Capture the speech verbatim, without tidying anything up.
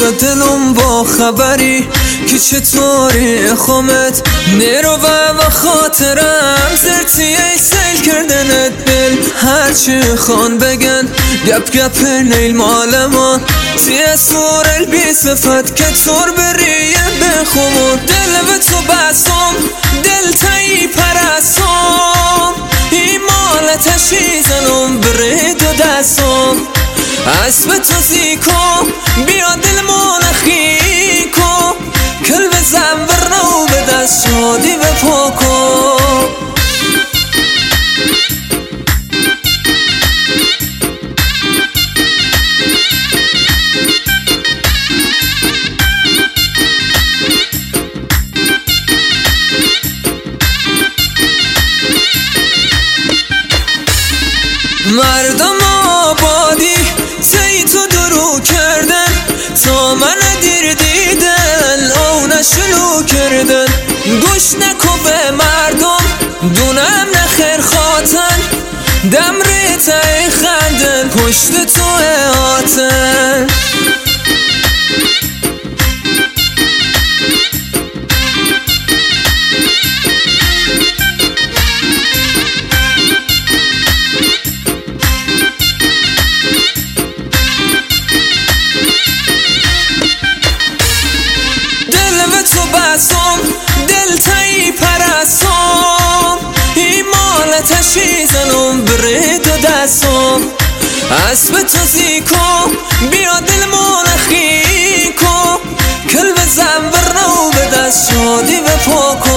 و دلم با خبری که چطوری خامت نیرو و خاطرم زرتی ای سیل کردنت بل هرچی خان بگن گپ گپ نیل مالمان تی سور البی صفت که تور بریه بخمون دل و تو بسام دل تایی پرسام ایمالت شیزنم برید و دستام اسب تو زیکو بیا دل مونخی کو کل بزن ورنو به دست شادی و پاکو مردم آبادی تی تو درو کردن تا من دیر دیدن او نشلو کردن گوش نکو به مردم دونم نخیر خاطن دم ریتای خندن پشت تو آتن بسام دل تایی پرسام ایمالت شیزنم برید و دستام اسب تو زیکو بیا دل مونخی کو کل بزن ورنو به دست شادی و پاکو